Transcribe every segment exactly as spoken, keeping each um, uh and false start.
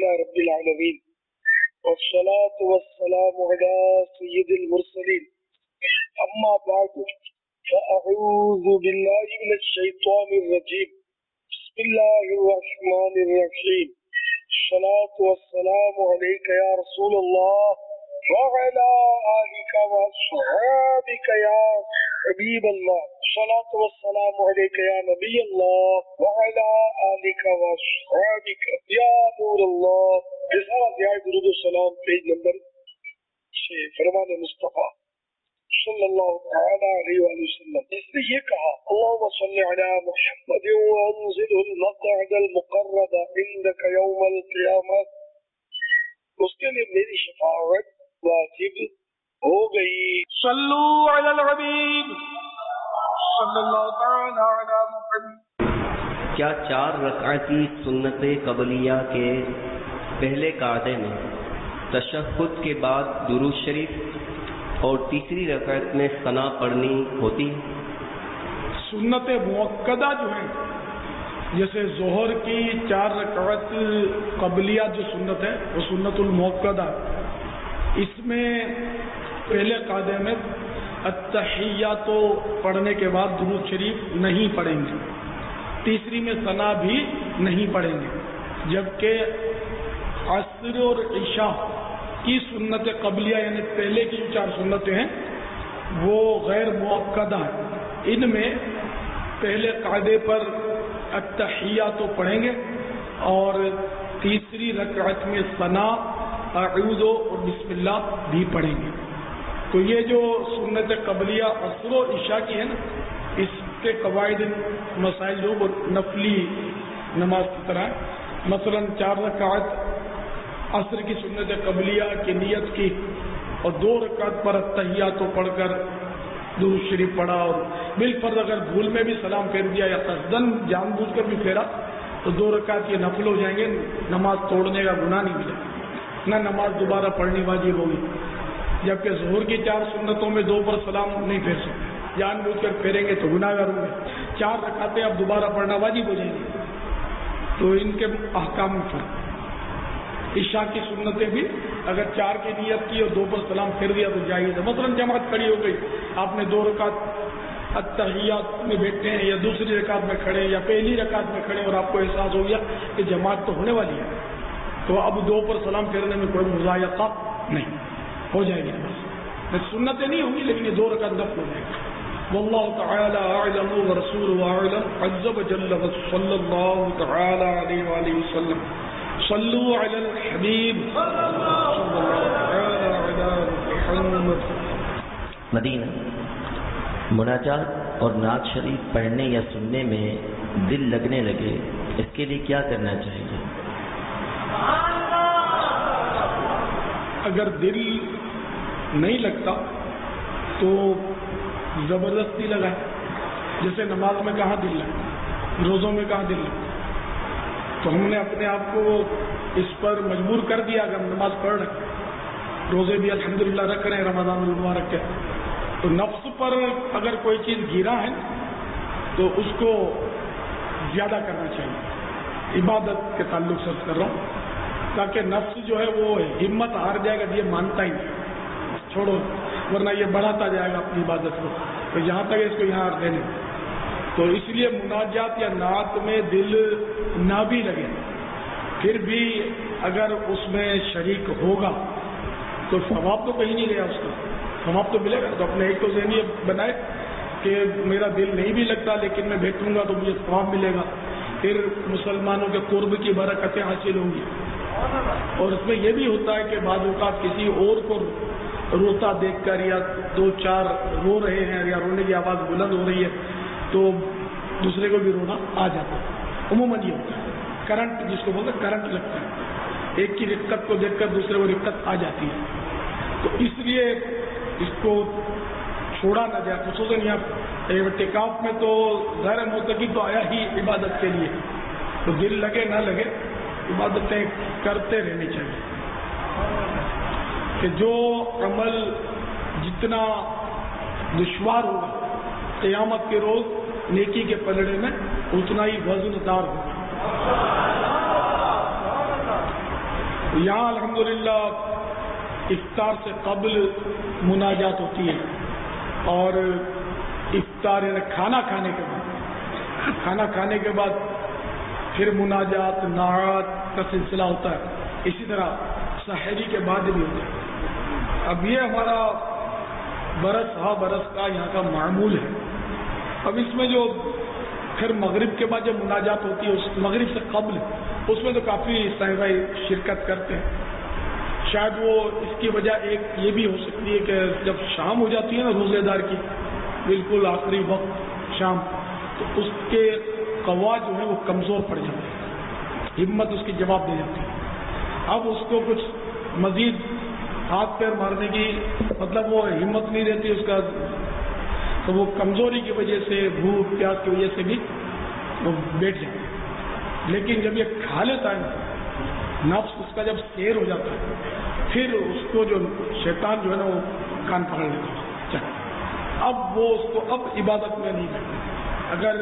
لله رب العالمين والصلاة والسلام على سيد المرسلين أما بعد فأعوذ بالله من الشيطان الرجيم بسم الله الرحمن الرحيم الصلاة والسلام عليك يا رسول الله وعلى آلك وأصحابك يا حبيب الله الصلاة والسلام عليك يا نبي الله وعلى آلك وأصحابك يا نور الله. رسالہ دعائے درود السلام پیج نمبر چھ فرمان مصطفیٰ صلی اللہ تعالی علیہ وآلہ وسلم. اس نے یہ کہا اللہم صلی علی محمد وانزل المقعد المقرب عندك یوم القیامہ. اس کے لیے میری شفاعت واجب ہو گئی. صلو علی الحبیب صلی اللہ تعالی علی محمد. کیا چار رکعتی سنت قبلیہ کے پہلے قاعدے میں تشہد کے بعد درود شریف اور تیسری رکعت میں ثنا پڑھنی ہوتی ہے؟ سنت مؤکدہ جو ہیں جیسے ظہر کی چار رکعت قبلیہ جو سنت ہے وہ سنت المؤکدہ. اس میں پہلے قاعدے میں التحیات پڑھنے کے بعد درود شریف نہیں پڑھیں گے، تیسری میں ثنا بھی نہیں پڑھیں گے، جبکہ عصر اور عشاء کی سنت قبلیہ یعنی پہلے کی جو چار سنتیں ہیں وہ غیر مؤکدہ ہیں. ان میں پہلے قاعدے پر التحیات پڑھیں گے اور تیسری رکعت میں ثنا اعوذ اور بسم اللہ بھی پڑھیں گے. تو یہ جو سنت قبلیہ عصر و عشاء کی ہے نا، اس کے قواعد مسائل جو وہ نفلی نماز کی طرح ہے. مثلا چار رکعت عصر کی سنت قبلیہ کی نیت کی اور دو رکعت پر التحیات پڑھ کر درود شریف پڑھا اور بالفرض اگر بھول میں بھی سلام پھیر دیا یا قصدن جان بوجھ کر بھی پھیرا تو دو رکعت یہ نفل ہو جائیں گے، نماز توڑنے کا گناہ نہیں ملے گا، نہ نماز دوبارہ پڑھنی واجب ہوگی. جبکہ ظہر کی چار سنتوں میں دو پر سلام نہیں پھیر سکتے، جان بوجھ کر پھیریں گے تو گناہ گار ہوں گے. چار رکعتیں اب دوبارہ پڑھنا واجب ہو جائیں گی. تو ان کے احکام میں فرق. عشاء کی سنتیں بھی اگر چار کی نیت کی اور دو پر سلام پھیر دیا تو جائز ہے. مثلا جماعت کھڑی ہو گئی، آپ نے دو رکعت التحیات میں بیٹھے ہیں یا دوسری رکعت میں کھڑے یا پہلی رکعت میں کھڑے اور آپ کو احساس ہو گیا کہ جماعت تو ہونے والی ہے، تو اب دو پر سلام پھیرنے میں کوئی مضایقہ نہیں، ہو جائے گی. بس سنتیں نہیں ہوں گی لیکن یہ دو رکعت نفل ہو جائے گی. واللہ تعالی اعلم ورسولہ اعلم عز وجل صلی اللہ تعالی علیہ وآلہ وسلم. صلو علی الحبیب صلی اللہ تعالی علی محمد. مدینہ مناجات اور نعت شریف پڑھنے یا سننے میں دل لگنے لگے، اس کے لیے کیا کرنا چاہیے؟ اگر دل نہیں لگتا تو زبردستی لگائے. جیسے نماز میں کہاں دل لگتا، روزوں میں کہاں دل لگتا، تو ہم نے اپنے آپ کو اس پر مجبور کر دیا کہ ہم نماز پڑھ رہے ہیں، روزے بھی الحمدللہ رکھ رہے ہیں رمضان المبارک کے. تو نفس پر اگر کوئی چیز گرا ہے تو اس کو زیادہ کرنا چاہیے. عبادت کے تعلق سے کر رہا ہوں تاکہ نفس جو ہے وہ ہمت ہار جائے گا، یہ مانتا ہی نہیں، چھوڑو، ورنہ یہ بڑھاتا جائے گا اپنی عبادت کو، تو یہاں تک اس کو یہاں دینے. تو اس لیے مناجات یا نعت میں دل نہ بھی لگے پھر بھی اگر اس میں شریک ہوگا تو ثواب تو کہیں نہیں گیا، اس کا ثواب تو ملے گا. تو اپنے ایک تو ذہنیت بنائے کہ میرا دل نہیں بھی لگتا لیکن میں بیٹھوں گا تو مجھے ثواب ملے گا، پھر مسلمانوں کے قرب کی برکتیں حاصل ہوں گی. اور اس میں یہ بھی ہوتا ہے کہ بعض اوقات کسی اور کو روتا دیکھ کر یا دو چار رو رہے ہیں یا رونے کی آواز بلند ہو رہی ہے تو دوسرے کو بھی رونا آ جاتا ہے. عموماً یہ ہوتا ہے، کرنٹ جس کو بولتے ہیں کرنٹ لگتا ہے، ایک کی رقت کو دیکھ کر دوسرے کو رقت آ جاتی ہے. تو اس لیے اس کو چھوڑا نہ جائے. خصوصاً یہاں اعتکاف میں تو غیر معتکف تو آیا ہی عبادت کے لیے، تو دل لگے نہ لگے عبادتیں کرتے رہنی چاہیے. کہ جو عمل جتنا دشوار ہوگا قیامت کے روز نیکی کے پلڑے میں اتنا ہی وزن دار ہوگا. یہاں الحمدللہ افطار سے قبل مناجات ہوتی ہے، اور افطار یعنی کھانا کھانے کے بعد کھانا کھانے کے بعد پھر مناجات نعت کا سلسلہ ہوتا ہے، اسی طرح سحری کے بعد بھی ہوتا ہے۔ اب یہ ہمارا برس ہا برس کا یہاں کا معمول ہے۔ اب اس میں جو پھر مغرب کے بعد جب مناجات ہوتی ہے، اس مغرب سے قبل، اس میں تو کافی سائیں بھائی شرکت کرتے ہیں۔ شاید وہ اس کی وجہ ایک یہ بھی ہو سکتی ہے کہ جب شام ہو جاتی ہے نا روزے دار کی، بالکل آخری وقت شام، تو اس کے قوا جو ہے وہ کمزور پڑ جاتے ہیں، ہمت اس کی جواب دے جاتی ہے۔ اب اس کو کچھ مزید ہاتھ پیر مارنے کی مطلب وہ ہمت نہیں رہتی اس کا، تو وہ کمزوری کی وجہ سے، بھوک پیاس کی وجہ سے بھی وہ بیٹھ جاتا ہے۔ لیکن جب یہ کھا لیتا ہے نفس اس کا جب سیر ہو جاتا ہے، پھر اس کو جو شیطان جو ہے نا وہ کان پکڑ لیتا ہے۔ اب وہ اس کو اب عبادت میں نہیں کرتا۔ اگر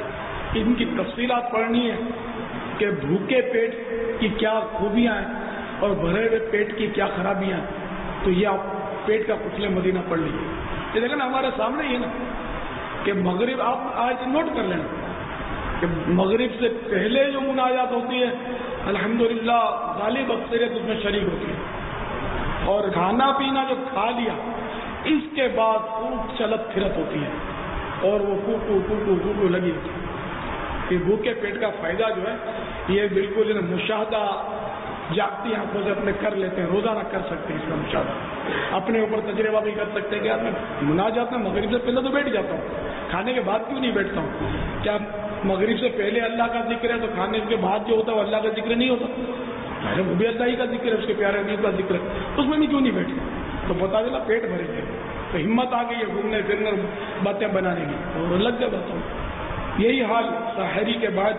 ان کی تفصیلات پڑھنی ہے کہ بھوکے پیٹ کی کیا خوبیاں ہیں اور بھرے ہوئے پیٹ کی کیا خرابیاں ہیں، تو یہ آپ پیٹ کا پتلے مدینہ پڑھ لیجیے۔ یہ دیکھیں نا ہمارے سامنے ہی ہے نا کہ مغرب، آپ آج نوٹ کر لینا کہ مغرب سے پہلے جو مناجات ہوتی ہے الحمدللہ غالب اکثریت اس میں شریک ہوتی ہے، اور کھانا پینا جو کھا لیا اس کے بعد خوب چلت پھرت ہوتی ہے اور وہ کوکو کوکو کوکو لگی ہوتی ہے۔ کہ بھوکے پیٹ کا فائدہ جو ہے یہ بالکل مشاہدہ جاگتی آنکھوں سے اپنے کر لیتے ہیں، روزانہ کر سکتے ہیں اس کا مشاہدہ، اپنے اوپر تجربہ بھی کر سکتے ہیں کہ یار میں مناجات میں مغرب سے پہلے تو بیٹھ جاتا ہوں، کھانے کے بعد کیوں نہیں بیٹھتا ہوں؟ کیا مغرب سے پہلے اللہ کا ذکر ہے تو کھانے کے بعد جو ہوتا ہے وہ اللہ کا ذکر نہیں ہوتا؟ ارے وہ بھی اللہ ہی کا ذکر ہے، اس کے پیارے نبی کا ذکر ہے، اس میں بھی کیوں نہیں بیٹھے؟ تو بتا دینا پیٹ بھرے گئے، تو ہمت آ گئی ہے گھومنے پھرنے باتیں بنانے کی، اور لگ گئے بتاؤں۔ یہی حال سحری کے بعد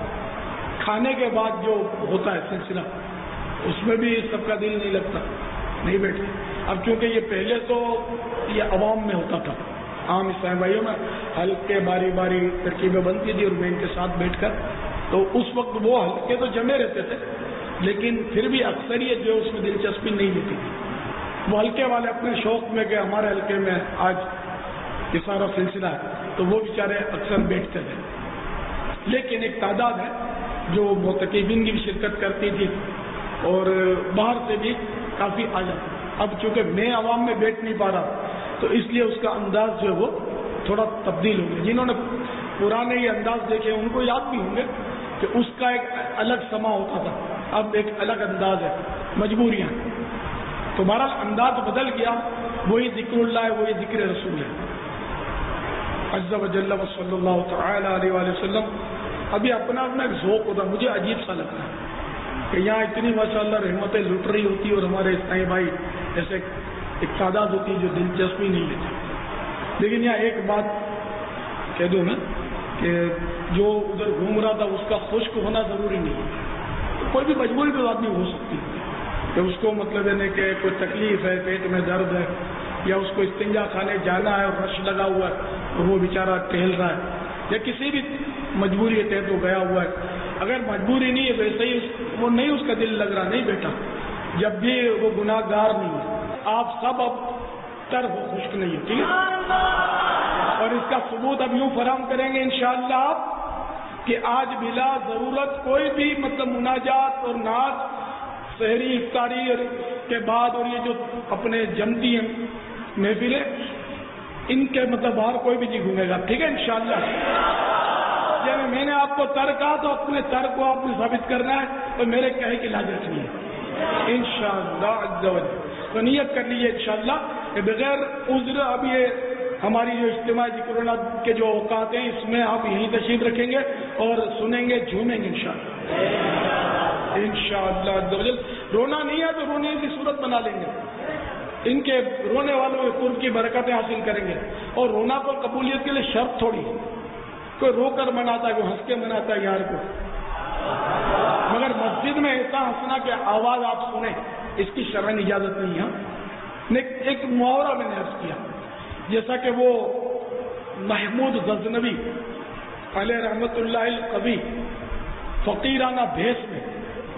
کھانے کے بعد جو ہوتا ہے سلسلہ، اس میں بھی سب کا دل نہیں لگتا، نہیں بیٹھے۔ اب چونکہ یہ پہلے تو یہ عوام میں ہوتا تھا، عام عیسائی بھائیوں میں ہلکے باری باری ترکیبیں بنتی تھی اور میں ان کے ساتھ بیٹھ کر، تو اس وقت وہ ہلکے تو جمے رہتے تھے، لیکن پھر بھی اکثریت جو اس میں دلچسپی نہیں لیتی تھی، وہ ہلکے والے اپنے شوق میں کہ ہمارے ہلکے میں آج یہ سارا سلسلہ ہے، تو وہ بیچارے اکثر بیٹھتے تھے۔ لیکن ایک تعداد ہے جو معتکفین کی بھی شرکت کرتی تھی اور باہر سے بھی کافی آ جاتا۔ اب چونکہ میں عوام میں بیٹھ نہیں پا رہا تو اس لیے اس کا انداز جو ہے وہ تھوڑا تبدیل ہو گیا۔ جنہوں نے پرانے یہ انداز دیکھے ان کو یاد بھی ہوں گے کہ اس کا ایک الگ سما ہوتا تھا، اب ایک الگ انداز ہے، مجبوریاں۔ تو بہرحال انداز بدل گیا، وہی ذکر اللہ ہے، وہی ذکر رسول ہے عز و جل و صلی اللہ تعالی علیہ وآلہ وسلم۔ ابھی اپنا اپنا ایک ذوق ہوتا، مجھے عجیب سا لگتا ہے کہ یہاں اتنی ماشاءاللہ رحمتیں لٹ رہی ہوتی اور ہمارے عیسائی بھائی جیسے ایک تعداد ہوتی ہے جو دلچسپی نہیں لیتی۔ لیکن یہاں ایک بات کہہ دوں میں کہ جو ادھر گھوم رہا تھا اس کا خشک ہونا ضروری نہیں ہے، کوئی بھی مجبوری تو آدمی ہو سکتی ہے کہ اس کو مطلب ہے کہ کوئی تکلیف ہے، پیٹ میں درد ہے، یا اس کو استنجا خانے جانا ہے اور رش لگا ہوا ہے اور وہ بیچارہ ٹہل رہا ہے، یا کسی بھی مجبوری کے تحت وہ گیا ہوا ہے۔ اگر مجبوری نہیں ہے ویسے ہی وہ نہیں اس کا دل لگ رہا، نہیں بیٹا، جب بھی وہ گناہ گار نہیں ہے، آپ سب اب تر ہو، خشک نہیں ہے، ٹھیک ہے؟ اور اس کا ثبوت اب یوں فراہم کریں گے انشاءاللہ آپ کہ آج بلا ضرورت کوئی بھی مطلب مناجات اور نعت سحری افطاری کے بعد اور یہ جو اپنے جمتی ہیں محفلیں، ان کے مطلب باہر کوئی بھی نہیں گھومے گا، ٹھیک ہے انشاءاللہ۔ یعنی میں نے آپ کو تر کہا تو اپنے تر کو آپ نے ثابت کرنا ہے تو میرے کہے کی لاج رکھنی ہے انشاءاللہ عز و جل۔ تو نیت کر لیجیے انشاءاللہ کہ بغیر عذر اب یہ ہماری جو اجتماعی ذکر اللہ کے جو اوقات ہیں اس میں آپ یہیں تشریف رکھیں گے اور سنیں گے، جھومیں گے انشاءاللہ انشاءاللہ عز و جل۔ رونا نہیں ہے تو رونے کی صورت بنا لیں گے، ان کے رونے والوں کے قرب کی برکتیں حاصل کریں گے۔ اور رونا کو قبولیت کے لیے شرط تھوڑی ہے، کوئی رو کر مناتا ہے، کوئی ہنس کے مناتا ہے یار کو، مگر مسجد میں ایسا ہنسنا کہ آواز آپ سنیں اس کی شرعی اجازت نہیں ہے۔ ایک محاورہ میں نے عرض کیا، جیسا کہ وہ محمود غزنوی علیہ رحمت اللہ القوی فقیرانہ بھیس میں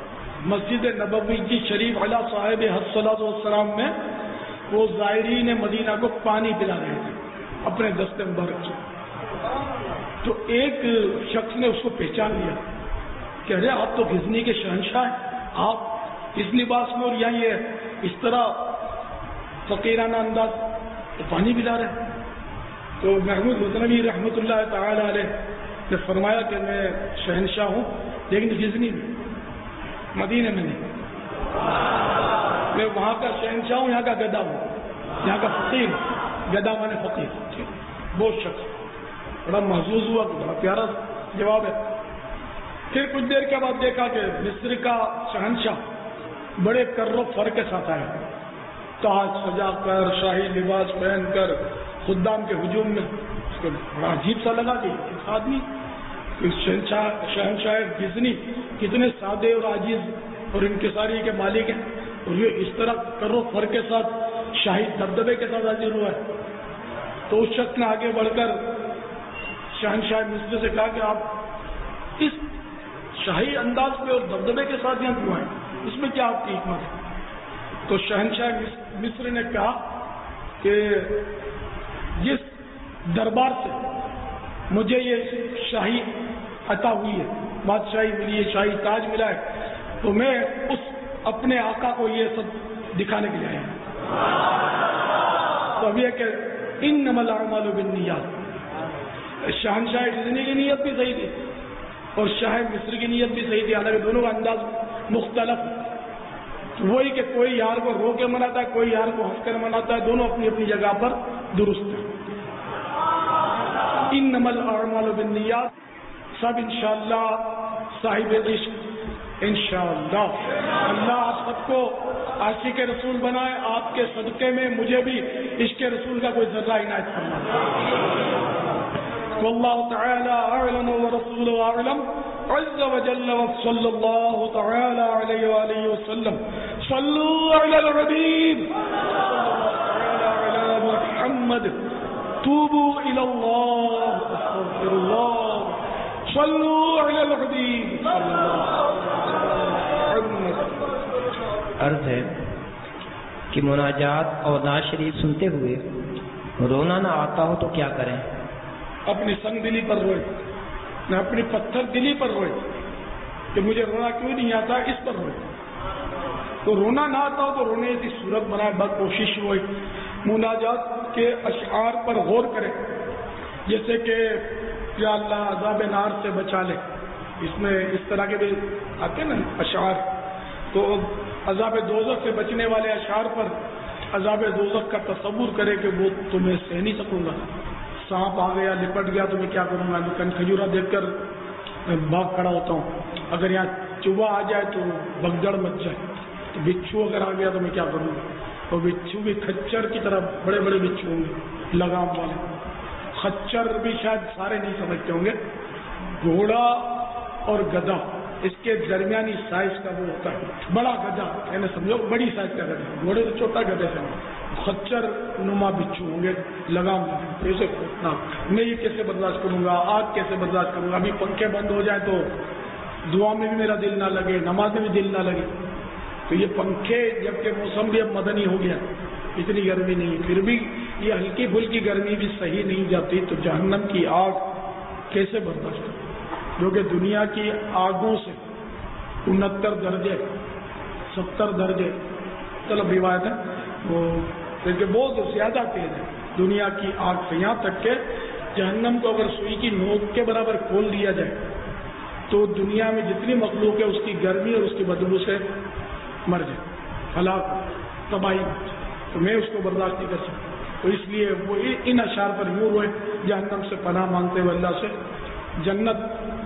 مسجد نبوی کی شریف علی صاحب الصلاۃ والسلام میں وہ زائرین مدینہ کو پانی پلا رہے تھے اپنے دست مبارک سے، تو ایک شخص نے اس کو پہچان لیا کہ ارے آپ تو غزنی کے شہنشاہ ہیں، آپ اس لباس میں اور یہاں یہ اس طرح فقیرانہ انداز تو پانی پلا رہے ہیں۔ تو محمود غزنوی رحمۃ اللہ تعالی علیہ نے فرمایا کہ میں شہنشاہ ہوں لیکن غزنی میں، مدینے میں نہیں، میں وہاں کا شہنشاہ ہوں، یہاں کا گدا ہوں، یہاں کا فقیر، گدا مانے فقیر۔ وہ شخص بڑا محظوظ ہوا، بڑا پیارا جواب ہے۔ پھر کچھ دیر کے بعد دیکھا کہ مصر کا شہنشاہ بڑے کر و فر کے ساتھ آیا، تاج سجا کر، شاہی لباس پہن کر، خدام کے ہجوم میں۔ اس کو بڑا عجیب سا لگا کہ اس آدمی شہنشاہ شہنشاہ غزنی کتنے سادے اور عاجز اور انکساری کے مالک ہیں، اور یہ اس طرح کر و فر کے ساتھ شاہی دبدبے کے ساتھ حاضر ہوا ہے۔ تو اس شخص نے آگے بڑھ کر شہنشاہ مصر سے کہا کہ آپ اس شاہی انداز میں اور دبدبے کے ساتھ یہاں کیوں آئے، اس میں کیا آپ کی حکمت ہے؟ تو شہنشاہ مصر نے کہا کہ جس دربار سے مجھے یہ شاہی عطا ہوئی ہے، بادشاہی ملی ہے، شاہی تاج ملا ہے، تو میں اس اپنے آقا کو یہ سب دکھانے کے لیے آیا ہوں۔ تو اب یہ کہ انما الاعمال بالنیات، شہنشاہ غزنی کی نیت بھی صحیح تھی اور شاہ مصر کی نیت بھی صحیح تھی، حالانکہ دونوں کا انداز مختلف ہے۔ وہی کہ کوئی یار کو رو کے مناتا ہے، کوئی یار کو ہنس کر مناتا ہے، دونوں اپنی اپنی جگہ پر درست ہیں۔ انما الاعمال بالنیات، سب انشاءاللہ صاحب عشق انشاءاللہ۔ اللہ آپ سب کو عاشق رسول بنائے، آپ کے صدقے میں مجھے بھی عشق رسول کا کوئی ذرہ عنایت فرمائے۔ واللہ تعالی اعلم ورسولہ اعلم عز وجل، وصلی اللہ تعالی علیہ وآلہ وسلم۔ صلوا علی الحبیب علی محمد، توبوا الی اللہ، استغفر اللہ، صلوا علی الحبیب صلی اللہ علیہ وسلم۔ عرض ہے کہ مناجات اور نعت شریف سنتے ہوئے رونا نہ آتا ہو تو کیا کریں؟ اپنی سنگ دلی پر روئے، نہ اپنی پتھر دلی پر روئے کہ مجھے رونا کیوں نہیں آتا، اس پر روئے۔ تو رونا نہ آتا ہو تو رونے کی صورت بنائے، بس کوشش ہوئے مناجات کے اشعار پر غور کرے، جیسے کہ یا اللہ عذاب نار سے بچا لے، اس میں اس طرح کے بھی آتے ہیں نا اشعار۔ تو عذاب دوزخ سے بچنے والے اشعار پر عذاب دوزخ کا تصور کرے کہ وہ تمہیں سہ نہیں سکوں گا، سانپ آ گیا لپٹ گیا تو میں کیا کروں گا، کن کھجورا دیکھ کر میں بھاگ کھڑا ہوتا ہوں، اگر یہاں چوہا آ جائے تو بگدڑ مچ جائے، تو بچھو اگر آ گیا تو میں کیا کروں گا، تو بچھو بھی کھچر کی طرح بڑے بڑے بچھو ہوں گے لگام والے، خچر بھی شاید سارے نہیں سمجھتے ہوں گے، گھوڑا اور گدھا اس کے درمیانی سائز کا وہ ہوتا ہے بڑا گدھا، یعنی سمجھو بڑی سائز کا گدھا، گھوڑے تو چھوٹا گدھے سے، خچر نما بچھو ہوں گے لگام والے، اسے میں یہ کیسے برداشت کروں گا، آگ کیسے برداشت کروں گا، ابھی پنکھے بند ہو جائیں تو دعا میں بھی میرا دل نہ لگے، نماز میں بھی دل نہ لگے، تو یہ پنکھے جبکہ موسم بھی اب مدنی ہو گیا، اتنی گرمی نہیں، پھر بھی یہ ہلکی پھلکی گرمی بھی صحیح نہیں جاتی، تو جہنم کی آگ کیسے برداشت کروں، جو کہ دنیا کی آگوں سے انہتر درجے ستر درجے طلب روایت ہے وہ کہ بہت زیادہ تیز ہے دنیا کی آگ سے، یہاں تک کہ جہنم کو اگر سوئی کی نوک کے برابر کھول دیا جائے تو دنیا میں جتنی مخلوق ہے اس کی گرمی اور اس کی بدبو سے مر جائے، ہلاک تباہی، تو میں اس کو برداشت نہیں کر سکتا، تو اس لیے وہ ان اشعار پر یوں روئے جہنم سے پناہ مانگتے ہوئے اللہ سے، جنت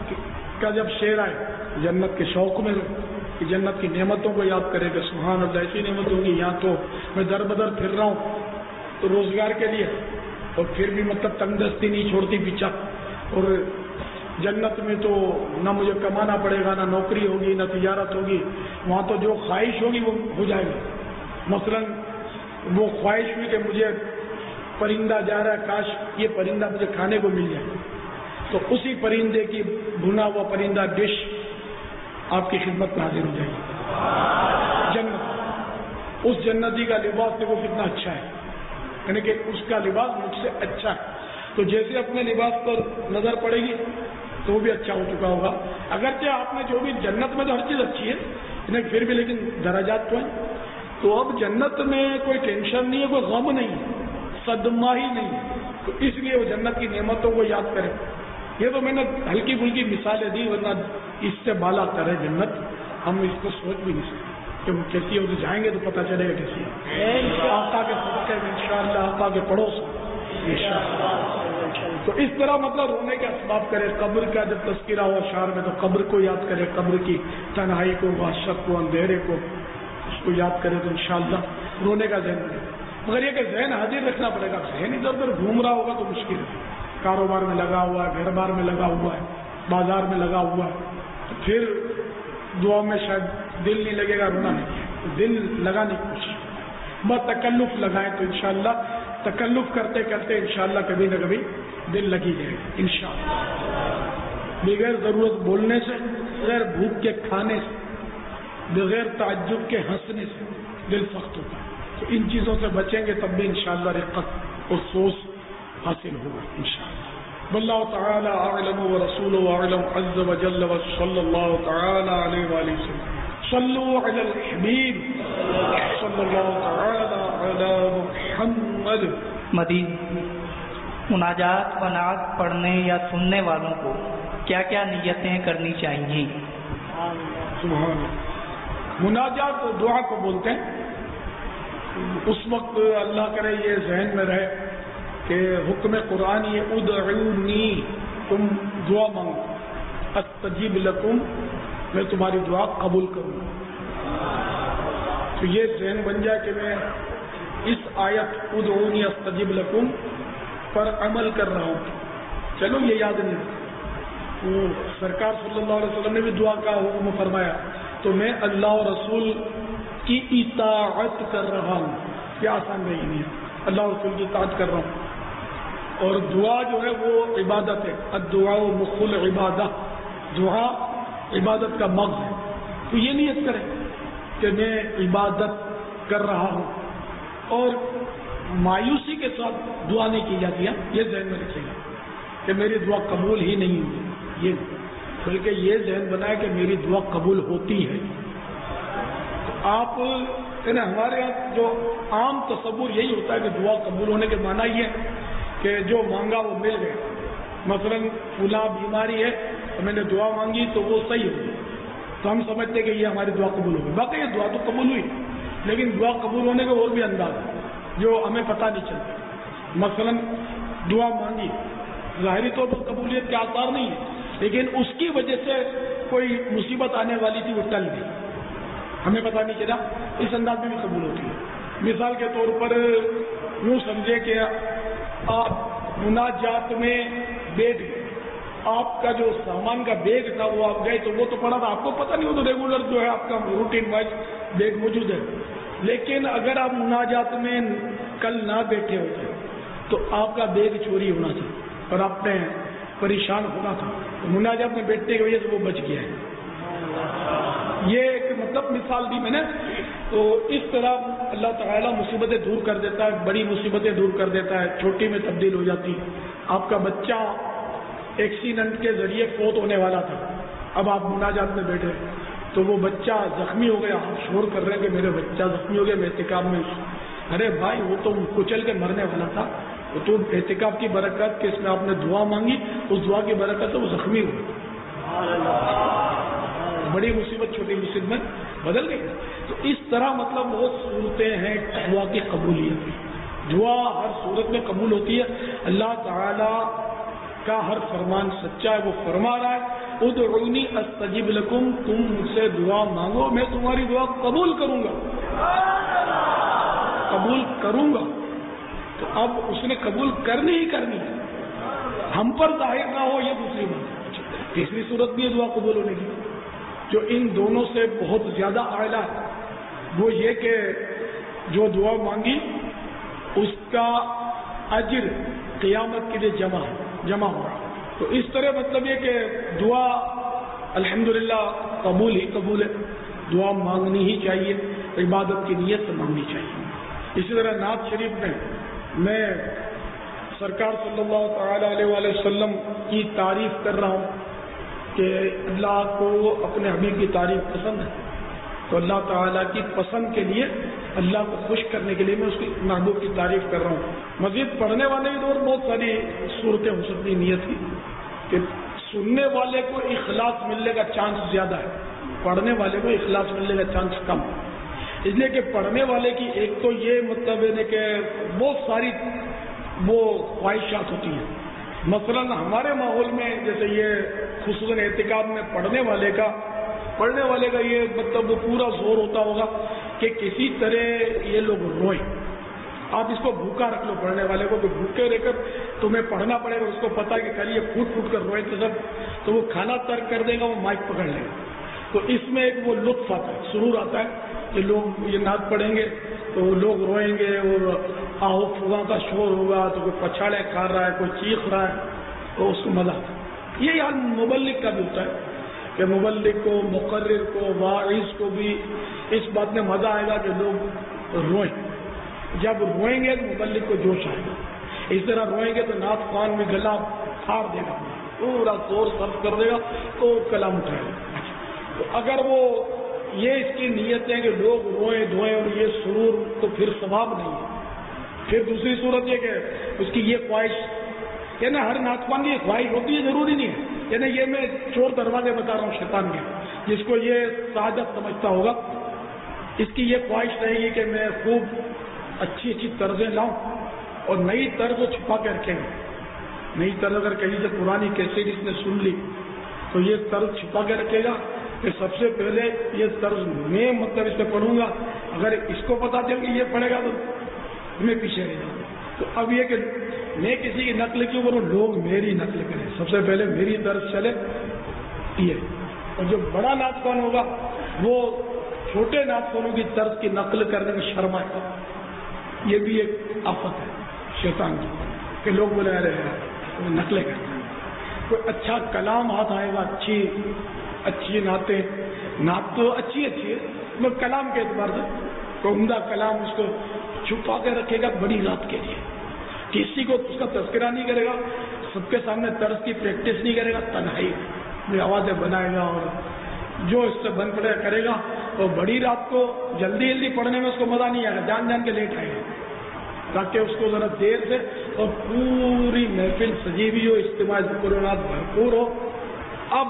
کا جب شعر آئے جنت کے شوق میں کہ جنت کی نعمتوں کو یاد کرے کہ سبحان اللہ ایسی نعمت ہوگی، یہاں تو میں در بدر پھر رہا ہوں تو روزگار کے لیے، اور پھر بھی مطلب تنگ دستی نہیں چھوڑتی پیچھا، اور جنت میں تو نہ مجھے کمانا پڑے گا، نہ نوکری ہوگی، نہ تجارت ہوگی، وہاں تو جو خواہش ہوگی وہ ہو جائے گی، مثلا وہ خواہش ہوئی کہ مجھے پرندہ جا رہا ہے، کاش یہ پرندہ مجھے کھانے کو مل جائے، تو اسی پرندے کی بھنا ہوا پرندہ ڈش آپ کی خدمت میں حاضر ہو جائے گی، जन्नत, उस जन्नती का लिबास देखो कितना अच्छा है, यानी कि उसका लिबास मुझसे अच्छा है। तो जैसे अपने लिबास पर नजर पड़ेगी तो वो भी अच्छा हो चुका होगा। अगरचे आपने जो भी, जन्नत में तो हर चीज अच्छी है लेकिन फिर भी लेकिन दराजात तो है। तो अब जन्नत में कोई टेंशन नहीं है, कोई गम नहीं है, सदमा ही नहीं है, तो इसलिए वो जन्नत की नेमतों को याद करें। ये तो मैंने हल्की फुल्की मिसालें दी, वरना इससे बाला करे जन्नत, हम इसको सोच भी नहीं सकते कि वो कैसी है। तो जाएंगे तो पता चलेगा कैसी है, आका के सदक़े में इंशाअल्लाह, आका के पड़ोस इंशाअल्लाह। तो इस तरह मतलब रोने के असबाब करे। कब्र का जब तस्करा हो शार में तो कब्र को याद करे, कब्र की तन्हाई को, वहशत को, अंधेरे को, उसको याद करे तो इंशाअल्लाह रोने का ज़हन बने। मगर ये कि ज़हन हाजिर रखना पड़ेगा, ज़हन इधर उधर घूम रहा होगा तो मुश्किल है। कारोबार में लगा हुआ है, घर बार में लगा हुआ है, बाजार में लगा हुआ है, तो फिर दुआ में शायद दिल नहीं लगेगा, रोना नहीं है। तो दिल लगाने की कोशिश, बस तकल्लुफ लगाएं तो इंशाअल्लाह, तकल्लुफ करते करते इंशाअल्लाह कभी न कभी दिल लगी जाएगा इंशाअल्लाह। बगैर जरूरत बोलने से, बगैर भूख के खाने से, बगैर ताज्जुब के हंसने से दिल सख्त होता है। तो इन चीजों से बचेंगे तब भी इंशाअल्लाह रिक़्क़त और सोच हासिल होगा इंशाअल्लाह। वल्लाहु तआला अअलम व रसूलुहु अअलम अज़्ज़ व जल्ल व सल्लल्लाहु तआला अलैहि व आलिहि वसल्लम। सल्लु अलल हबीब सल्लल्लाहु तआला अला मुहम्मद। मदीन मुनाजात व नात पढ़ने या सुनने वालों को क्या क्या नियतें करनी चाहिए? सुभान अल्लाह। मुनाजात तो दुआ को बोलते हैं। उस वक्त अल्लाह करे ये जहन में रहे कि हुक्म कुरान ये उदऊनी, तुम दुआ मांगो, अस्तजीब लकुम, मैं तुम्हारी दुआ कबूल करूंगा। तो ये जहन बन जाए कि मैं इस आयत उदऊनी अस्तजीब लकुम पर अमल कर रहा हूं। चलो ये याद नहीं, वो सरकार सल्लल्लाहु अलैहि वसल्लम ने भी दुआ का हुक्म फरमाया, तो मैं अल्लाह और रसूल की इताअत कर रहा हूँ। क्या आसान नहीं है, अल्लाह और रसूल की इताअत कर रहा हूँ। और दुआ जो है वो इबादत है, अद्दुआ मुखुल इबादत, दुआ इबादत का मग़ज़ है। तो ये नियत करें कि मैं इबादत कर रहा हूँ, और मायूसी के साथ दुआ नहीं की जाती है, ये ज़हन में रखिएगा कि मेरी दुआ कबूल ही नहीं हुई, ये बल्कि ये ज़हन बनाए कि मेरी दुआ कबूल होती है। तो आप ना, हमारे यहाँ जो आम तसव्वुर यही होता है कि दुआ कबूल होने के माना ये है कि जो मांगा वो मिल गया। मसलन फुला बीमारी है तो मैंने दुआ मांगी तो वो सही हो गई, तो हम समझते कि ये हमारी दुआ कबूल हो गई। बाकी ये दुआ तो कबूल हुई, लेकिन दुआ कबूल होने के और भी अंदाज है जो हमें पता नहीं चलता। मसलन दुआ मांगी, ज़ाहिरी तौर पर कबूलियत के आसार नहीं है, लेकिन उसकी वजह से कोई मुसीबत आने वाली थी, वो टल गई, हमें पता नहीं चला, इस अंदाज में भी कबूल होती है। मिसाल के तौर पर यूँ समझे कि आप मुनाजात में बैठ गए, आपका जो सामान का बैग था वो आप गए तो वो तो पड़ा था, आपको पता नहीं, वो तो रेगुलर जो है आपका रूटीन वाइज बैग मौजूद है। लेकिन अगर आप मुनाजात में कल ना बैठे होते तो आपका बैग चोरी होना था और आपने परेशान होना था, तो मुनाजात में बैठने की वजह से वो बच गया है। ये एक मतलब मिसाल दी मैंने। तो इस तरह अल्लाह ताला मुसीबतें दूर कर देता है, बड़ी मुसीबतें दूर कर देता है, छोटी में तब्दील हो जाती है। आपका बच्चा एक्सीडेंट के जरिए फौत होने वाला था, अब आप मुनाजात में बैठे तो वो बच्चा जख्मी हो गया, आप शोर कर रहे हैं कि मेरे बच्चा जख्मी हो गया, मैं एहतिकाफ में। अरे भाई वो तो कुचल के मरने वाला था, वो तो एहतिकाफ की बरकत के इसमें आपने दुआ मांगी, उस दुआ की बरकत से वो जख्मी हुआ, बड़ी मुसीबत छोटी मुसीबत में बदल गई। तो इस तरह मतलब बहुत सूरतें हैं दुआ की कबूलियत की। दुआ हर सूरत में कबूल होती है। अल्लाह ताला का हर फरमान सच्चा है, वो फरमा रहा है उदऊनी अस्तजिब लकुम, तुम मुझसे दुआ मांगो मैं तुम्हारी दुआ कबूल करूंगा, कबूल करूंगा। तो अब उसने कबूल करनी ही करनी है, हम पर जाहिर ना हो ये दूसरी बात। तीसरी सूरत भी है दुआ कबूल होने की, जो इन दोनों से बहुत ज्यादा आला है, वो ये कि जो दुआ मांगी उसका अजर क़यामत के लिए जमा जमा हो रहा। तो इस तरह मतलब ये कि दुआ अल्हम्दुलिल्लाह कबूल ही कबूल है। دعا مانگنی ہی چاہیے، عبادت کی نیت سے مانگنی چاہیے۔ اسی طرح نعت شریف میں میں سرکار صلی اللہ تعالی علیہ وآلہ وسلم کی تعریف کر رہا ہوں کہ اللہ کو اپنے حبیب کی تعریف پسند ہے، تو اللہ تعالیٰ کی پسند کے لیے، اللہ کو خوش کرنے کے لیے میں اس کی محبوب کی تعریف کر رہا ہوں۔ مزید پڑھنے والے کی تو بہت ساری صورتیں ہو سکتی نیت کی، کہ سننے والے کو اخلاص ملنے کا چانس زیادہ ہے، پڑھنے والے کو اخلاص ملنے کا چانس کم ہے، اس لیے کہ پڑھنے والے کی ایک تو یہ مطلب ہے کہ بہت ساری وہ خواہشات ہوتی ہیں۔ مثلا ہمارے ماحول میں جیسے یہ خصوصاً اعتکاف میں پڑھنے والے کا پڑھنے والے کا یہ مطلب وہ پورا زور ہوتا ہوگا کہ کسی طرح یہ لوگ روئیں۔ آپ اس کو بھوکا رکھ لو پڑھنے والے کو، کہ بھوکے رہ کر تمہیں پڑھنا پڑے گا، اس کو پتا کہ کل یہ پھوٹ پھوٹ کر روئے تو سب تو وہ کھانا ترک کر دے گا، وہ مائک پکڑ لے گا۔ تو اس میں ایک وہ لطف آتا ہے، سرور آتا ہے کہ لوگ یہ نعت پڑھیں گے تو لوگ روئیں گے، اور آہو فغاں کا شور ہوگا، تو کوئی پچھاڑے کھا رہا ہے، کوئی چیخ رہا ہے، تو اس کو مزہ آتا ہے۔ یہ حال مبلغ کا بھی ہوتا ہے کہ مبلغ کو، مقرر کو، واعظ کو بھی اس بات میں مزہ آئے گا کہ لوگ روئیں۔ جب روئیں گے تو مبلغ کو جوش آئے گا، اس طرح روئیں گے تو نعت خوان بھی گلا پھاڑ دے گا، پورا زور صرف کر دے گا تو کلام اٹھائے گا۔ تو اگر وہ یہ اس کی نیت ہے کہ لوگ روئیں دھوئیں اور یہ سرور، تو پھر ثواب نہیں ہے۔ پھر دوسری صورت یہ کہ اس کی یہ خواہش، یعنی ہر نعت خوان کی یہ خواہش ہوتی ہے، ضروری نہیں ہے، یعنی یہ میں چور دروازے بتا رہا ہوں شیطان کے، جس کو یہ سعادت سمجھتا ہوگا، اس کی یہ خواہش رہے گی کہ میں خوب اچھی اچھی طرزیں لاؤں، اور نئی طرز چھپا کے رکھیں گے۔ نئی طرز اگر کہیں سے پرانی کیسٹ اس نے سن لی تو یہ طرز چھپا کے رکھے گا کہ سب سے پہلے یہ طرز میں مطلب اس سے پڑھوں گا، اگر اس کو پتا چل کہ یہ پڑھے گا تو میں پیچھے رہ جاؤں گا۔ تو اب یہ کہ میں کسی کی نقل کیوں کروں، لوگ میری نقل کریں، سب سے پہلے میری طرز چلے یہ۔ اور جو بڑا نعت خوان ہوگا وہ چھوٹے نعت خوانوں کی طرز کی نقل کرنے میں شرم آئے گا۔ یہ بھی ایک آفت ہے شیطان کی کہ لوگ بولے رہے ہیں نقلیں کرتے ہیں۔ کوئی اچھا کلام ہاتھ آئے گا، اچھی اچھی نعتیں، نعت تو اچھی اچھی ہے، میں کلام کے اعتبار سے کوئی عمدہ کلام اس کو چھپا کے رکھے گا بڑی رات کے لیے، کسی کو اس کا تذکرہ نہیں کرے گا، سب کے سامنے طرز کی پریکٹس نہیں کرے گا، تنہائی میں آوازیں بنائے گا اور جو اس سے بن پڑے کرے گا، اور بڑی رات کو جلدی جلدی پڑھنے میں اس کو مزہ نہیں آئے گا، جان جان کے لیٹ آئے گا، تاکہ اس کو ذرا دیر سے اور پوری محفل سجی ہوئی ہو، اجتماع ذکرات بھرپور ہو، اب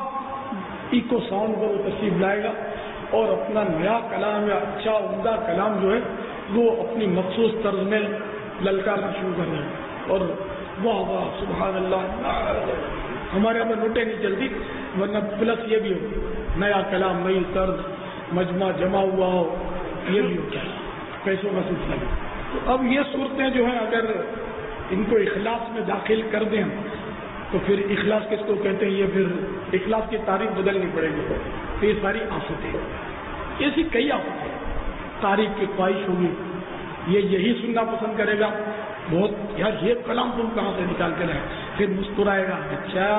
ایکو ساؤنڈ پر وہ تشریف لائے گا اور اپنا نیا کلام یا اچھا عمدہ کلام جو ہے وہ اپنی مخصوص طرز میں للکارنا شروع کر دیں گے، اور واہ واہ سبحان اللہ، ہمارے یہاں نوٹیں نہیں چلتی، ورنہ پلس یہ بھی ہو نیا کلام، نئی طرز، مجمع جمع ہوا ہو، یہ بھی ہوتا ہے، پیسوں کا سلسلہ بھی۔ تو اب یہ صورتیں جو ہیں اگر ان کو اخلاص میں داخل کر دیں تو پھر اخلاص کس کو کہتے ہیں، یہ پھر اخلاص کی تعریف بدلنی پڑے گی، تو یہ ساری آفتیں، ایسی کئی آفتیں، تعریف کی خواہش ہوگی، یہ یہی سننا پسند کرے گا، بہت یار یہ کلام تم کہاں سے نکال کے لائے، پھر مسکرائے گا، اچھا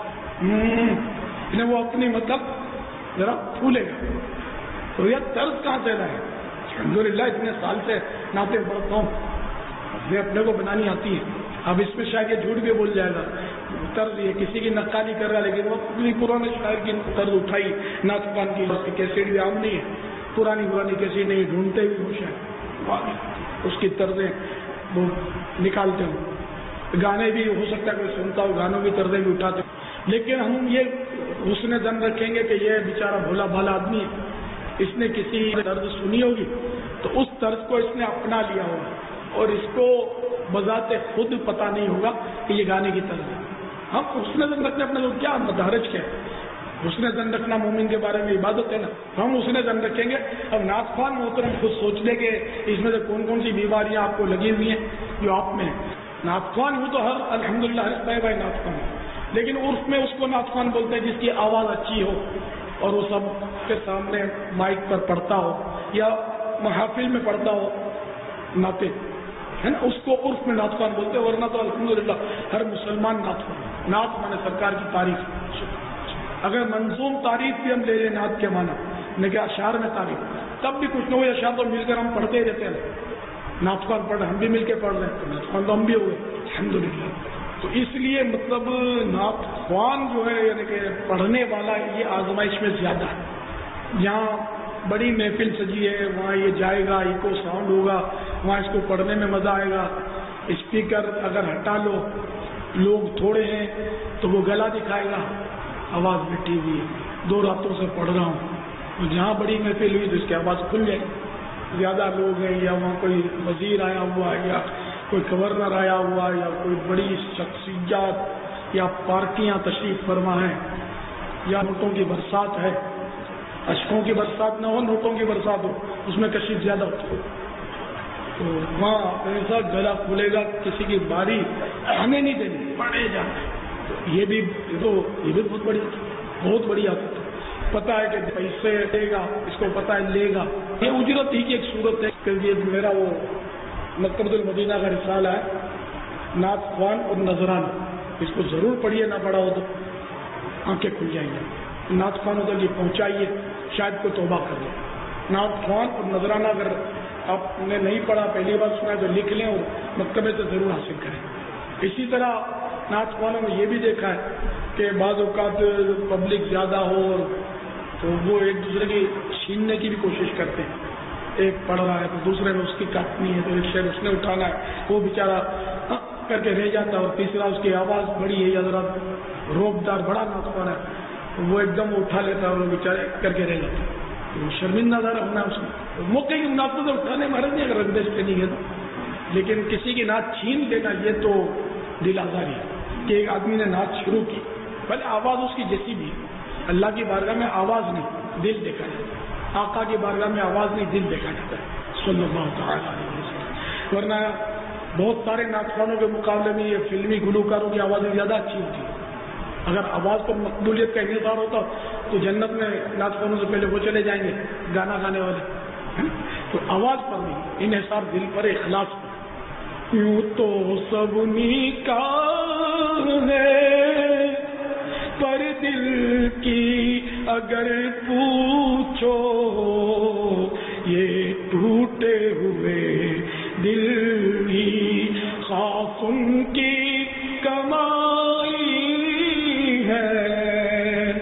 انہیں وہ اپنی مطلب ذرا پھولے گا، تو یہ طرز کہاں سے لائے، الحمدللہ اتنے سال سے نعتیں پڑھتا ہوں، میں اپنے کو بنانی آتی ہے، اب اس میں شاید یہ جھوٹ بھی بول جائے گا، طرز یہ کسی کی نقالی کر رہا، لیکن وہ اپنی پرانے شاعر کی طرز اٹھائی، نعت خوان کی، اس کی کیسٹ بھی عام نہیں ہے، پرانی پرانی کیسٹ نہیں ڈھونڈتے بھی خوش ہیں، اس کی طرزیں وہ نکالتے ہوں، گانے بھی ہو سکتا ہے کوئی سنتا ہو، گانوں کی طرزیں بھی اٹھاتے ہوں، لیکن ہم یہ حسن ظن رکھیں گے کہ یہ بیچارہ بھولا بھالا آدمی ہے، اس نے کسی طرز سنی ہوگی تو اس طرز کو اس نے اپنا لیا ہوگا، اور اس کو بذات خود پتہ نہیں ہوگا کہ یہ گانے کی طرز ہے۔ ہم حسن ظن رکھنے اپنے لوگ کیا مدارج کیا ہے، حسن ظن رکھنا مومن کے بارے میں عبادت ہے نا، ہم حسن ظن رکھیں گے۔ اب نعت خوان محترم خود سوچ لے کہ اس میں سے کون کون سی بیماریاں آپ کو لگی ہوئی ہیں جو آپ میں ہیں۔ نعت خوان ہوں تو ہر الحمدللہ ہر بھائی بھائی نعت خوان ہے، لیکن عرف میں اس کو نعت خوان بولتے ہیں جس کی آواز اچھی ہو اور وہ سب کے سامنے مائک پر پڑھتا ہو یا محافل میں پڑھتا ہو نعتیں، ہے نا، اس کو عرف میں نعت خوان بولتے ہیں، ورنہ تو الحمدللہ ہر مسلمان نعت خوان۔ نعت مانے سرکار کی تعریف، اگر منظوم تعریف بھی ہم لے لیں نعت کے معنی نے کہا اشعار میں تعریف، تب بھی کچھ نہ ہوئے اشعار تو مل کر ہم پڑھتے ہی رہتے ہیں، نعت خوان پڑھ رہے ہم بھی مل کے پڑھ رہے ہیں، نعت خوان تو ہم بھی ہوئے الحمدللہ۔ تو اس لیے مطلب نعت خوان جو ہے یعنی کہ پڑھنے والا یہ آزمائش میں زیادہ ہے۔ جہاں بڑی محفل سجی ہے وہاں یہ جائے گا، ایکو ساؤنڈ ہوگا، وہاں اس کو پڑھنے میں مزہ آئے گا۔ اسپیکر اگر ہٹا لو، لوگ تھوڑے ہیں تو وہ گلا دکھائے گا، آواز مٹی ہوئی ہے، دو راتوں سے پڑھ رہا ہوں۔ جہاں بڑی محفل ہوئی تو اس کی آواز کھل جائے گی، زیادہ لوگ ہیں یا وہاں کوئی وزیر آیا ہوا ہے یا کوئی گورنر آیا ہوا ہے یا کوئی بڑی شخصیات یا پارٹیاں تشریف فرما ہیں یا نوٹوں کی برسات ہے، اشکوں کی برسات نہ ہو، نوٹوں کی برسات ہو، اس میں کشش زیادہ ہوتی ہے، تو وہاں ایسا گلا کھلے گا، کسی کی باری آنے نہیں دینی، پڑے جانا۔ یہ بھی تو یہ بھی بہت بڑی بہت بڑی عادت ہے۔ پتہ ہے کہ پیسے دے گا، اس کو پتہ ہے لے گا، یہ اجرت ہی کی ایک صورت ہے کہ یہ میرا وہ مکتبۃ المدینہ کا رسالہ ہے نعت خوان اور نذرانہ، اس کو ضرور پڑھیے، نہ پڑھا ہو تو آنکھیں کھل جائیں گی۔ نعت خوان ادھر یہ پہنچائیے، شاید کوئی توبہ کر لے۔ نعت خوان اور نذرانہ اگر آپ نے نہیں پڑھا، پہلی بار سنا تو لکھ لیں اور مکتبے سے ضرور حاصل کریں۔ اسی طرح نعت خوانوں میں یہ بھی دیکھا ہے کہ بعض اوقات پبلک زیادہ ہو تو وہ ایک دوسرے کی چھیننے کی بھی کوشش کرتے ہیں، ایک پڑھ رہا ہے تو دوسرے میں اس کی کاٹنی ہے تو ایک شعر اس نے اٹھانا ہے، وہ بیچارہ کر کے رہ جاتا ہے، اور تیسرا اس کی آواز بڑی ہے یا ذرا روب دار بڑا نعت خوان ہے تو وہ ایک دم اٹھا لیتا ہے اور وہ بیچارے کر کے رہ جاتا ہے، وہ شرمندہ دار ہونا اس میں موقع کی مناسبت سے اٹھانے مرض نہیں، اگر رنجش کے نہیں ہے تو، لیکن کسی کی نعت چھین دینا یہ تو دل آزاری ہے کہ ایک آدمی نے نعت شروع کی، بھلے آواز اس کی جیسی بھی، اللہ کی بارگاہ میں آواز نہیں دل دیکھا جاتا ہے، آقا کی بارگاہ میں آواز نہیں دل دیکھا جاتا ہے صلی اللہ تعالی علیہ وسلم۔ ورنہ بہت سارے نعت خوانوں کے مقابلے میں یہ فلمی گلوکاروں کی آوازیں زیادہ اچھی ہوتی ہیں۔ اگر آواز پر مقبولیت کا انحصار ہوتا تو جنت میں نعت خوانوں سے پہلے وہ چلے جائیں گے گانا گانے والے، تو آواز پر نہیں، انحصار دل پر، اخلاص پر۔ یوں تو سب نکاح ہے پر دل کی اگر پوچھو، یہ ٹوٹے ہوئے دل ہی خاص ان کی کمائی ہے۔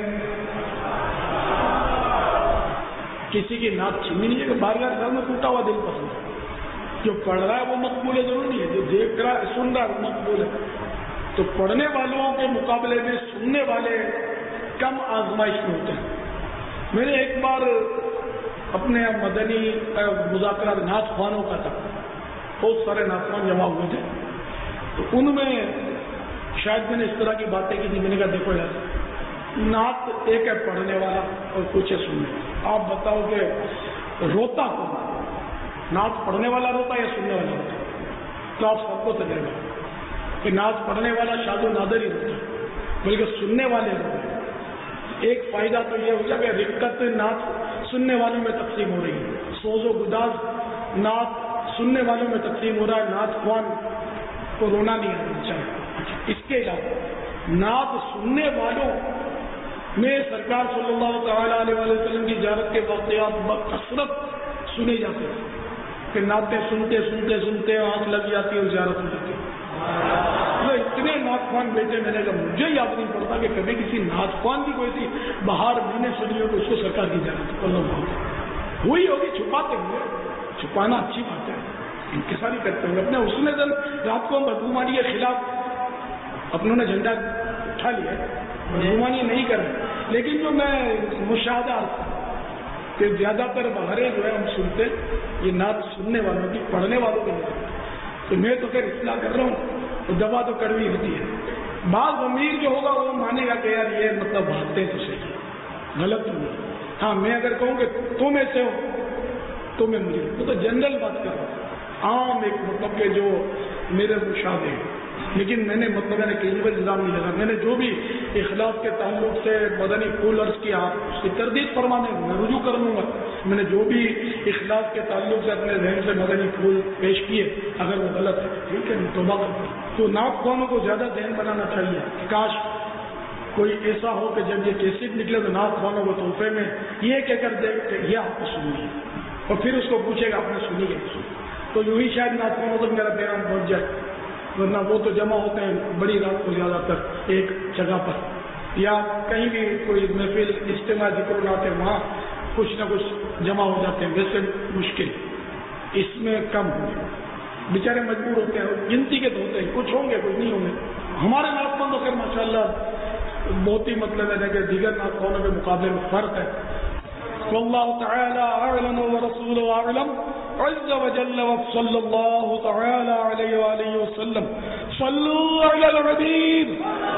کسی کی نعت چھینی نہیں ہے کہ بارگاہ گھر میں ٹوٹا ہوا دل پسند ہے، جو پڑھ رہا ہے وہ مقبول ہے ضرور نہیں ہے، جو دیکھ رہا ہے سن رہا ہے وہ مقبول ہے۔ تو پڑھنے والوں کے مقابلے میں سننے والے کم آزمائش میں ہوتے ہیں۔ میں نے ایک بار اپنے مدنی مذاکرات نعت خوانوں کا تھا، بہت سارے نعت خوان جمع ہوئے تھے، تو ان میں شاید میں نے اس طرح کی باتیں کی تھی، میں نے کہا دیکھو یار، نعت ایک ہے پڑھنے والا اور کچھ ہے سننے والا، آپ بتاؤ کہ روتا کون، نعت پڑھنے والا روتا یا سننے والا روتا؟ تو آپ سب کو تجربہ کہ نعت پڑھنے والا شاد و نادر ہی ہوتا ہے، بلکہ سننے والے ہوتے ہیں۔ ایک فائدہ تو یہ ہو گیا کہ رقت نعت سننے والوں میں تقسیم ہو رہی ہے، سوز و گداز نعت سننے والوں میں تقسیم ہو رہا ہے، نعت خوان کو رونا نہیں آنا چاہیے۔ اس کے علاوہ نعت سننے والوں میں سرکار صلی اللہ تعالی علیہ وسلم کی زیارت کے واقعات بکثرت سنے جاتے ہیں کہ نعتیں سنتے سنتے سنتے آنکھ لگ جاتی ہے اور زیارت ہو جاتی ہے۔ اتنے نعت خوان بیٹے میں نے کہا مجھے یاد نہیں پڑتا کہ کبھی کسی نعت خوان کی کوئی تھی باہر میں نے سنی ہو تو اس کو سرکار کی زیارت ہوئی ہوگی، چھپاتے ہوئے، چھپانا اچھی بات ہے، انکساری کرتے ہوئے اپنے حسن زن رات کو بدگمانی کے خلاف اپنوں نے جھنڈا اٹھا لیا، بدگمانی نہیں کر رہے، لیکن جو میں مشاہدہ کہ زیادہ تر بہاریں جو ہے ہم سنتے یہ نعت سننے والوں کی، پڑھنے والوں کی نہیں، تو میں تو خیر اصلاح کر رہا ہوں، تو دوا تو کڑوی ہوتی ہے۔ بعض امیر جو ہوگا وہ مانے گا کہ یار یہ مطلب بھاگتے تو صحیح، غلط نہیں۔ ہاں میں اگر کہوں کہ تم ایسے ہو تو میں مجھے وہ تو جنرل بات کر رہا ہوں، عام ایک مطلب کہ جو میرے مشابہ ہیں، لیکن میں نے مطلب نے کہیں پر الزام نہیں لگا، میں نے جو بھی اخلاق کے تعلق سے مدنی پھول عرض کیا اس کی تردید فرمانے میں رجوع کر لوں گا، میں نے جو بھی اخلاق کے تعلق سے اپنے ذہن سے مدنی پھول پیش کیے اگر وہ غلط ہے ٹھیک ہے، توبہ کرتا ہوں۔ تو نعت خوانوں کو زیادہ ذہن بنانا چاہیے، کاش کوئی ایسا ہو کہ جب یہ کیسٹ نکلے تو نعت خوانوں کو تحفے میں یہ کہہ کر دے کہ یہ آپ کو سننی ہے، اور پھر اس کو پوچھے گا آپ نے سنی کہ نہیں سنی، تو یوں ہی شاید نعت خوانوں تک میرا پیغام پہنچ جائے، ورنہ وہ تو جمع ہوتے ہیں بڑی رات کو زیادہ تر ایک جگہ پر، یا کہیں بھی کوئی محفل اجتماع ذکر لاتے ہیں وہاں کچھ نہ کچھ جمع ہو جاتے ہیں، ویسے مشکل اس میں کم ہوگی، بیچارے مجبور ہوتے ہیں، گنتی کے تو ہوتے ہیں، کچھ ہوں گے کچھ نہیں ہوں گے۔ ہمارے نعت خوان تو خیر ماشاء اللہ بہت ہی مطلب ہے کہ دیگر نعت خوانوں کے مقابلے میں فرق ہے۔ واللہ تعالی اعلم ورسولہ اعلم عز وجل وصلی اللہ تعالی علیہ وآلہ وسلم صلوا علی الحبیب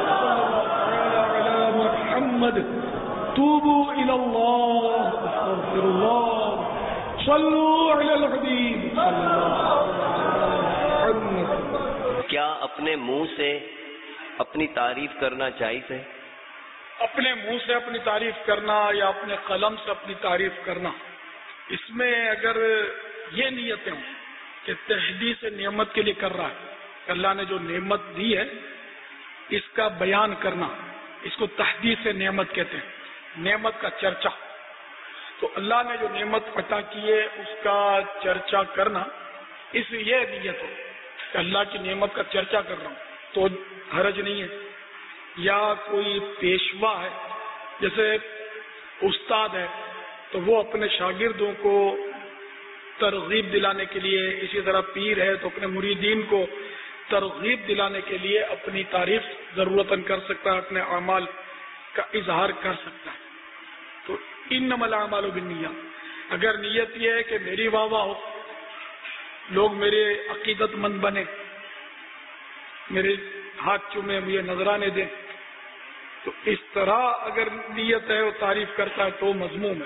علی محمد توبوا الی اللہ استغفر اللہ صلوا علی الحبیب صلی اللہ علیہ وسلم۔ کیا اپنے منہ سے اپنی تعریف کرنا جائز ہے؟ اپنے منہ سے اپنی تعریف کرنا یا اپنے قلم سے اپنی تعریف کرنا، اس میں اگر یہ نیتیں ہوں کہ تحدیث نعمت کے لیے کر رہا ہے، اللہ نے جو نعمت دی ہے اس کا بیان کرنا، اس کو تحدیث نعمت کہتے ہیں، نعمت کا چرچا، تو اللہ نے جو نعمت عطا کی ہے اس کا چرچا کرنا، اس یہ نیت ہو کہ اللہ کی نعمت کا چرچا کر رہا ہوں تو حرج نہیں ہے۔ یا کوئی پیشوا ہے، جیسے استاد ہے تو وہ اپنے شاگردوں کو ترغیب دلانے کے لیے، اسی طرح پیر ہے تو اپنے مریدین کو ترغیب دلانے کے لیے اپنی تعریف ضرورتاً کر سکتا ہے، اپنے اعمال کا اظہار کر سکتا ہے۔ تو انما الاعمال بالنیات، اگر نیت یہ ہے کہ میری واہ واہ ہو، لوگ میرے عقیدت مند بنے، میرے ہاتھ چومے، مجھے نذرانے دیں، تو اس طرح اگر نیت ہے وہ تعریف کرتا ہے تو مذموم ہے،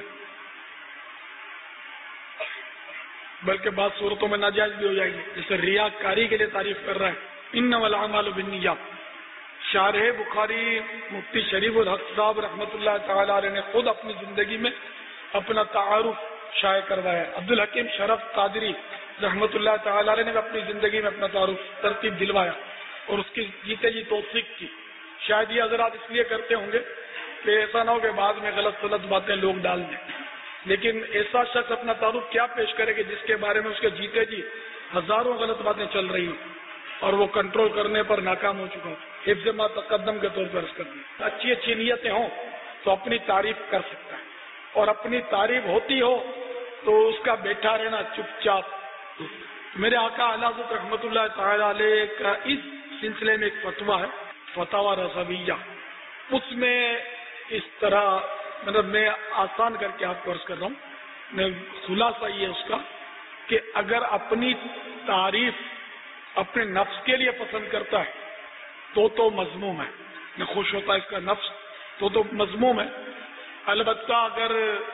بلکہ بعض صورتوں میں ناجائز بھی ہو جائے گی، جیسے ریاکاری کے لیے تعریف کر رہا ہے۔ انما الاعمال بالنیات، شارح بخاری مفتی شریف الحق صاحب رحمۃ اللہ تعالی علیہ نے خود اپنی زندگی میں اپنا تعارف شائع کروایا۔ عبدالحکیم شرف قادری رحمۃ اللہ تعالی علیہ نے اپنی زندگی میں اپنا تعارف ترتیب دلوایا اور اس کی جیتے جی توثیق کی۔ شاید یہ حضرات اس لیے کرتے ہوں گے کہ ایسا نہ ہو کہ بعد میں غلط غلط باتیں لوگ ڈال دیں، لیکن ایسا شخص اپنا تعارف کیا پیش کرے کہ جس کے بارے میں اس کے جیتے جی ہزاروں غلط باتیں چل رہی ہوں اور وہ کنٹرول کرنے پر ناکام ہو چکا ہوں۔ حفظ ما تقدم کے طور پر عرض کر دیں، اچھی اچھی نیتیں ہوں تو اپنی تعریف کر سکتا ہے، اور اپنی تعریف ہوتی ہو تو اس کا بیٹھا رہنا چپ چاپ۔ میرے آقا اعلیٰ حضرت رحمۃ اللہ تعالی علیہ کا اس سلسلے میں ایک فتویٰ ہے، فتاوی رضویہ، اس میں اس طرح مطلب میں آسان کر کے آپ کو عرض کر رہا ہوں، میں خلاصہ یہ اس کا کہ اگر اپنی تعریف اپنے نفس کے لیے پسند کرتا ہے تو تو مذموم ہے، میں خوش ہوتا ہے اس کا نفس تو تو مذموم ہے۔ البتہ اگر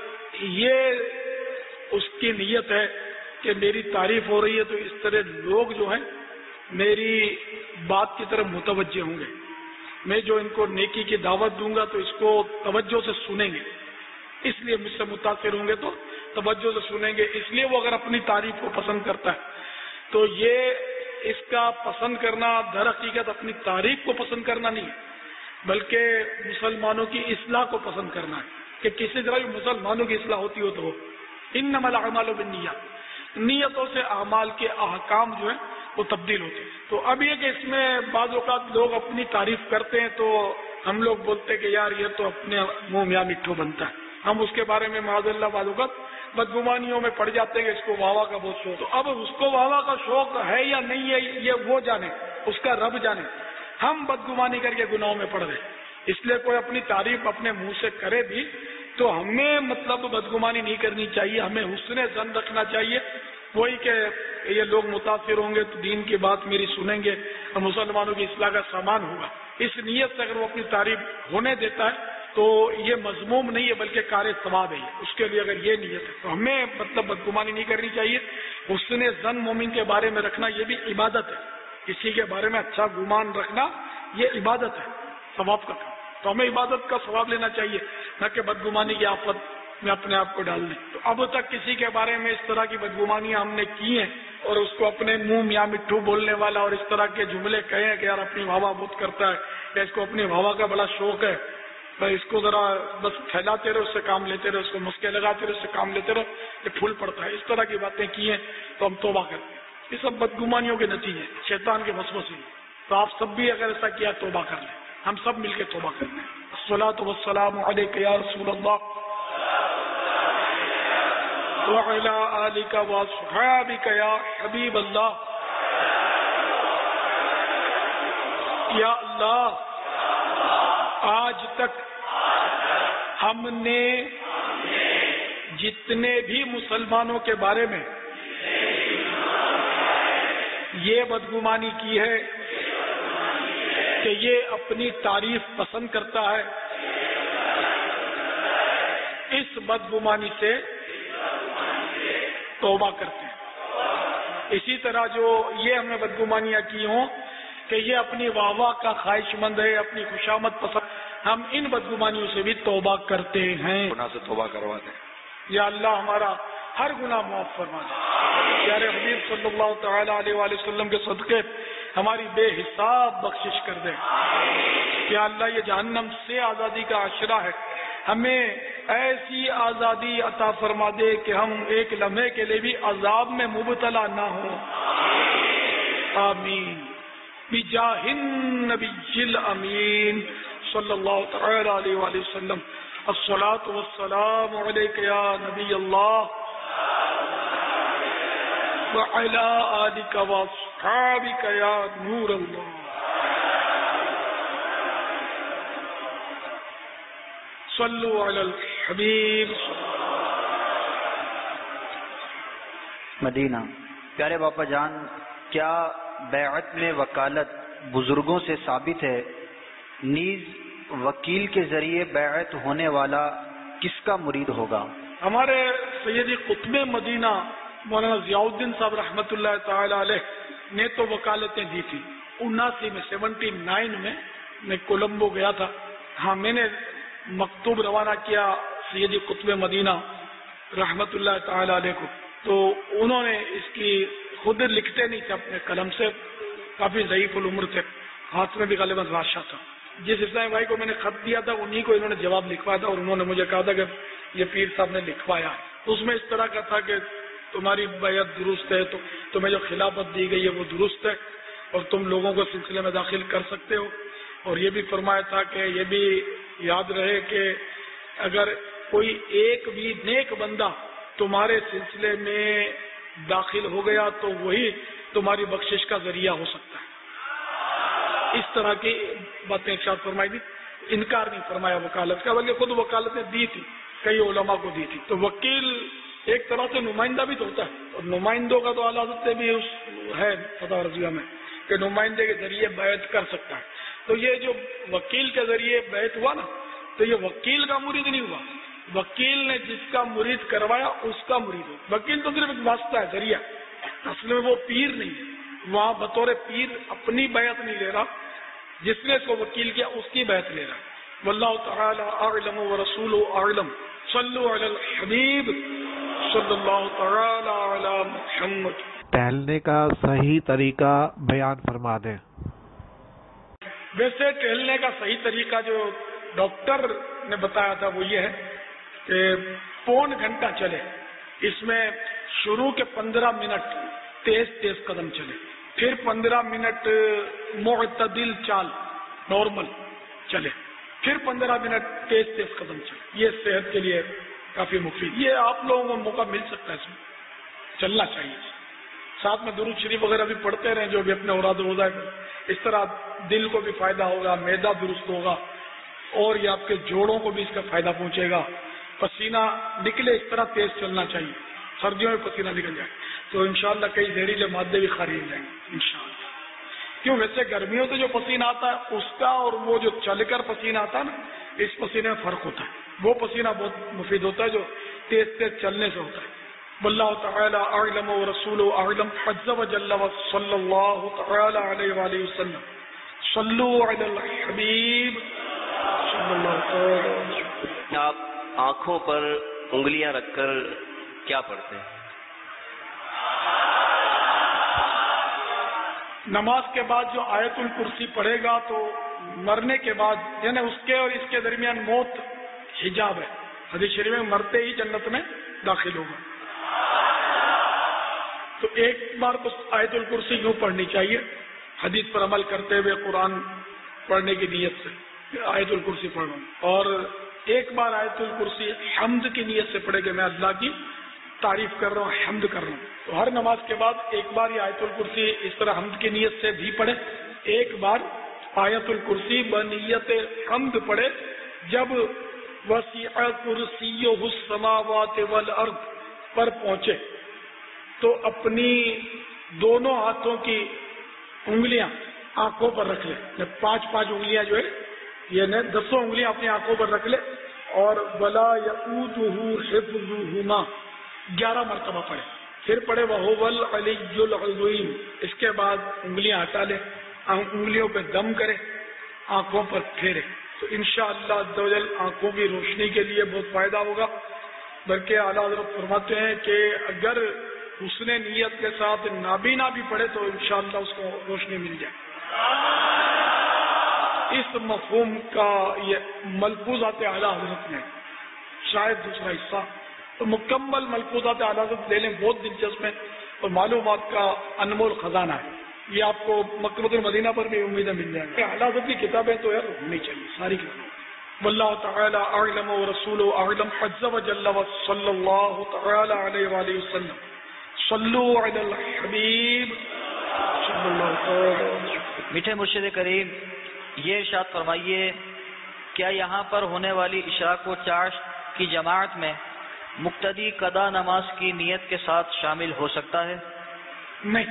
یہ اس کی نیت ہے کہ میری تعریف ہو رہی ہے تو اس طرح لوگ جو ہیں میری بات کی طرف متوجہ ہوں گے، میں جو ان کو نیکی کی دعوت دوں گا تو اس کو توجہ سے سنیں گے، اس لیے مجھ سے متاثر ہوں گے تو توجہ سے سنیں گے، اس لیے وہ اگر اپنی تعریف کو پسند کرتا ہے تو یہ اس کا پسند کرنا در حقیقت اپنی تعریف کو پسند کرنا نہیں ہے، بلکہ مسلمانوں کی اصلاح کو پسند کرنا ہے کہ کسی طرح بھی مسلمانوں کی اصلاح ہوتی ہو تو ہو۔ انما الاعمال بالنیات، نیتوں سے اعمال کے احکام جو ہیں وہ تبدیل ہوتے ہیں۔ تو اب یہ کہ اس میں بعض اوقات لوگ اپنی تعریف کرتے ہیں تو ہم لوگ بولتے ہیں کہ یار یہ تو اپنے منہ میاں مٹھو بنتا ہے، ہم اس کے بارے میں معاذ اللہ بعض اوقات بدگمانیوں میں پڑ جاتے ہیں کہ اس کو واہ واہ کا بہت شوق، تو اب اس کو واہ واہ کا شوق ہے یا نہیں ہے یہ وہ جانے، اس کا رب جانے، ہم بدگمانی کر کے گناہوں میں پڑ گئے۔ اس لیے کوئی اپنی تعریف اپنے منہ سے کرے بھی تو ہمیں مطلب بدگمانی نہیں کرنی چاہیے، ہمیں حسن ظن رکھنا چاہیے، وہی کہ یہ لوگ متاثر ہوں گے تو دین کی بات میری سنیں گے اور مسلمانوں کی اصلاح کا سامان ہوگا، اس نیت سے اگر وہ اپنی تعریف ہونے دیتا ہے تو یہ مذموم نہیں ہے بلکہ کار ثواب ہے، اس کے لیے اگر یہ نیت ہے تو ہمیں مطلب بدگمانی نہیں کرنی چاہیے۔ حسن ظن مومن کے بارے میں رکھنا یہ بھی عبادت ہے، کسی کے بارے میں اچھا گمان رکھنا یہ عبادت ہے، ثواب کا کام، تو ہمیں عبادت کا ثواب لینا چاہیے، نہ کہ بدگمانی کی آفت میں اپنے آپ کو ڈال دیں. تو اب تک کسی کے بارے میں اس طرح کی بدگمانیاں ہم نے کی ہیں اور اس کو اپنے منہ میاں مٹھو بولنے والا اور اس طرح کے جملے کہے ہیں کہ یار اپنی واہ واہ بہت کرتا ہے یا اس کو اپنی واہ واہ کا بڑا شوق ہے، اس کو ذرا بس پھیلاتے رہو، اس سے کام لیتے رہو، اس کو مسکے لگاتے رہو، اس سے کام لیتے رہو، یہ پھول پڑتا ہے. اس طرح کی باتیں کی ہیں تو ہم توبہ کرتے ہیں. یہ سب بدگمانیوں کے نتیجے شیطان کے وسوسے ہیں. تو آپ سب بھی اگر ایسا کیا توبہ کر لیں، ہم سب مل کے توبہ کر لیں. الصلاۃ والسلام علیک یا رسول اللہ وعلی آلک واصحابک یا حبیب اللہ. یا اللہ، آج تک ہم نے جتنے بھی مسلمانوں کے بارے میں یہ بدگمانی کی ہے کہ یہ اپنی تعریف پسند کرتا ہے، اس بدگمانی سے توبہ کرتے ہیں. اسی طرح جو یہ ہم نے بدگمانیاں کی ہوں کہ یہ اپنی واہ واہ کا خواہش مند ہے، اپنی خوشامد پسند، ہم ان بدگمانیوں سے بھی توبہ کرتے ہیں. گناہ سے توبہ کروا دیں. یا اللہ ہمارا ہر گناہ معاف فرما دے. پیارے حبیب صلی اللہ تعالی علیہ وآلہ وسلم کے صدقے ہماری بے حساب بخشش کر دے. یا اللہ یہ جہنم سے آزادی کا عشرہ ہے، ہمیں ایسی آزادی عطا فرما دے کہ ہم ایک لمحے کے لیے بھی عذاب میں مبتلا نہ ہوں. آمین بجاہ النبی الامین صلی اللہ تعالی علیہ وآلہ وسلم. الصلاۃ والسلام علیک یا نبی اللہ وعلی آلک واصحابک یا نور اللہ. صلو علی الحبیب. مدینہ. پیارے باپا جان، کیا بیعت میں وکالت بزرگوں سے ثابت ہے؟ نیز وکیل کے ذریعے بیعت ہونے والا کس کا مرید ہوگا؟ ہمارے سیدی قطب مدینہ مولانا ضیاء الدین صاحب رحمۃ اللہ تعالی علیہ نے تو وکالتیں دی تھی اناسی میں، سیونٹی نائن میں میں کولمبو گیا تھا. ہاں میں نے مکتوب روانہ کیا سیدی قطب مدینہ رحمۃ اللہ تعالی علیہ کو، تو انہوں نے اس کی خود لکھتے نہیں تھے اپنے قلم سے، کافی ضعیف العمر تھے، ہاتھ میں بھی غالباً راشا تھا. جس اسلامی بھائی کو میں نے خط دیا تھا انہی کو انہوں نے جواب لکھوایا تھا اور انہوں نے مجھے کہا تھا کہ یہ پیر صاحب نے لکھوایا. اس میں اس طرح کا تھا کہ تمہاری بیعت درست ہے، تو تمہیں جو خلافت دی گئی ہے وہ درست ہے اور تم لوگوں کو سلسلے میں داخل کر سکتے ہو. اور یہ بھی فرمایا تھا کہ یہ بھی یاد رہے کہ اگر کوئی ایک بھی نیک بندہ تمہارے سلسلے میں داخل ہو گیا تو وہی تمہاری بخشش کا ذریعہ ہو سکتا ہے. اس طرح کی باتیں ارشاد فرمائی تھی. انکار نہیں فرمایا وکالت کا، بلکہ خود وکالتیں دی تھی، کئی علماء کو دی تھی. تو وکیل ایک طرح سے نمائندہ بھی تو ہوتا ہے، اور نمائندوں کا تو اعلیٰ حضرت سے بھی اس ہے فتح رضویہ میں کہ نمائندے کے ذریعے بیعت کر سکتا ہے. تو یہ جو وکیل کے ذریعے بیعت ہوا نا، تو یہ وکیل کا مرید نہیں ہوا، وکیل نے جس کا مرید کروایا اس کا مرید ہو. وکیل تو صرف ایک واسطہ ہے، ذریعہ، اصل میں وہ پیر نہیں ہے. وہاں بطور پیر اپنی بیعت نہیں لے رہا، جس نے اس کو وکیل کیا اس کی بیعت لے رہا. واللہ تعالی اعلم ورسولہ اعلم. صلو علی الحبیب صلی اللہ تعالی علی محمد. ٹہلنے کا صحیح طریقہ بیان فرما دیں. ویسے ٹہلنے کا صحیح طریقہ جو ڈاکٹر نے بتایا تھا وہ یہ ہے کہ پون گھنٹہ چلے. اس میں شروع کے پندرہ منٹ تیز تیز قدم چلے، پھر پندرہ منٹ معتدل چال نارمل چلے، پھر پندرہ منٹ تیز تیز قدم چلے. یہ صحت کے لیے کافی مفید. یہ آپ لوگوں کو موقع مل سکتا ہے، اس میں چلنا چاہیے. ساتھ میں درود شریف وغیرہ بھی پڑھتے رہیں جو بھی اپنے اوراد روزہ ہے. اس طرح دل کو بھی فائدہ ہوگا، معدہ درست ہوگا اور یہ آپ کے جوڑوں کو بھی اس کا فائدہ پہنچے گا. پسینہ نکلے اس طرح تیز چلنا چاہیے. سردیوں میں پسینہ نکل جائے تو انشاءاللہ کئی زہریلے مادے بھی خارج ہو جائیں گے انشاءاللہ. کیوں ویسے گرمیوں سے جو پسینہ آتا ہے اس کا اور وہ جو چل کر پسینہ آتا ہے نا، اس پسینے میں فرق ہوتا ہے. وہ پسینہ بہت مفید ہوتا ہے جو تیز تیز چلنے سے ہوتا ہے. واللہ تعالی اعلم ورسولہ اعلم. عز وجل وصلی اللہ تعالی علیہ وآلہ وسلم. صلو علی الحبیب صلی اللہ تعالی. آپ آنکھوں پر انگلیاں رکھ کر کیا پڑھتے ہیں؟ نماز کے بعد جو آیت الکرسی پڑھے گا تو مرنے کے بعد یعنی اس کے اور اس کے درمیان موت حجاب ہے. حدیث شریف میں مرتے ہی جنت میں داخل ہوگا. تو ایک بار تو آیت الکرسی یوں پڑھنی چاہیے حدیث پر عمل کرتے ہوئے قرآن پڑھنے کی نیت سے آیت الکرسی پڑھ رہا ہوں, اور ایک بار آیت الکرسی حمد کی نیت سے پڑھے کہ میں اللہ کی تعریف کر رہا ہوں, حمد کر رہا ہوں. تو ہر نماز کے بعد ایک بار یہ آیت الکرسی اس طرح حمد کی نیت سے بھی پڑھے, ایک بار آیت الکرسی بنیت حمد پڑھے. جب وسیع کرسیہ السماوات والارض پر پہنچے تو اپنی دونوں ہاتھوں کی انگلیاں آنکھوں پر رکھ لے. پانچ پانچ انگلیاں جو ہے یہ نے دسوں انگلیاں اپنی آنکھوں پر رکھ لے, اور ولا یؤودہ حفظہما گیارہ مرتبہ پڑھے. پھر پڑھے وہو العلی العظیم. اس کے بعد انگلیاں ہٹا لے, انگلیوں پہ دم کرے, آنکھوں پر پھیرے. تو انشاءاللہ عز و جل آنکھوں کی روشنی کے لیے بہت فائدہ ہوگا. بلکہ اعلیٰ حضرت فرماتے ہیں کہ اگر حسن نیت کے ساتھ نابینا بھی پڑھے تو انشاءاللہ اس کو روشنی مل جائے. اس مفہوم کا یہ ملفوظات اعلیٰ حضرت میں شاید دوسرا حصہ تو مکمل ملفوظات اعلیٰ حضرت لے لیں, بہت دلچسپ ہے اور معلومات کا انمول خزانہ ہے. یہ آپ کو مکتبۃ المدینہ پر بھی امیدیں مل جائیں گی. اعلیٰ حضرت کی کتابیں تو یار ہونی چاہیے ساری کتابیں. واللہ تعالی اعلم ورسولہ اعلم عز وجل وصلی اللہ تعالی علیہ وآلہ وسلم. صلو علی الحبیب صلی اللہ تعالی. میٹھے مرشد کریم, یہ ارشاد فرمائیے کیا یہاں پر ہونے والی اشراق و چاشت کی جماعت میں مقتدی قضا نماز کی نیت کے ساتھ شامل ہو سکتا ہے؟ نہیں,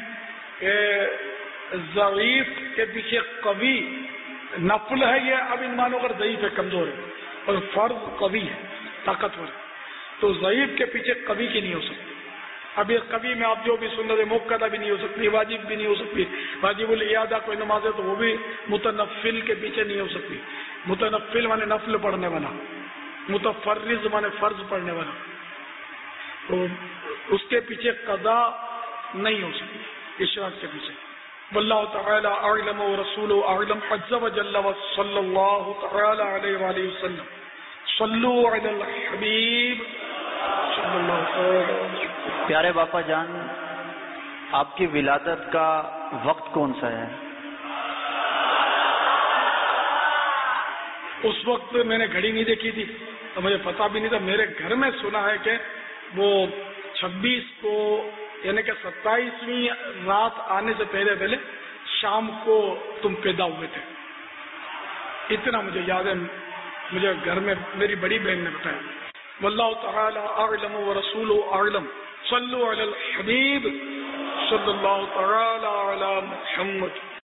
ضعیف کے پیچھے قوی نفل ہے, یہ اب ان مانو اگر ضعیف ہے کمزور ہے اور فرض قوی ہے طاقتور ہے, تو ضعیف کے پیچھے قوی کی نہیں ہو سکتی. اب یہ قوی میں آپ جو بھی سنت موقع بھی نہیں ہو سکتی, واجب بھی نہیں ہو سکتی. واجب الاعادہ کوئی نماز ہے تو وہ بھی متنفل کے پیچھے نہیں ہو سکتی. متنفل مانے نفل پڑھنے والا, متفرض مانے فرض پڑھنے والا, تو اس کے پیچھے قضا نہیں ہو سکتی اشراق کے پیچھے. واللہ تعالی اعلم ورسولہ اعلم عز وجل وصلی اللہ تعالی علیہ وآلہ وسلم. صلو علی الحبیب صلی اللہ تعالی. پیارے باپا جان, آپ کی ولادت کا وقت کون سا ہے؟ اس وقت میں نے گھڑی نہیں دیکھی تھی تو مجھے پتا بھی نہیں تھا. میرے گھر میں سنا ہے کہ وہ چھبیس کو یعنی کہ ستائیسویں رات آنے سے پہلے پہلے شام کو تم پیدا ہوئے تھے. اتنا مجھے یاد ہے, مجھے گھر میں میری بڑی بہن نے بتایا. واللہ تعالی اعلم ورسولہ اعلم. صلو علی الحبیب صلی اللہ تعالی علی محمد.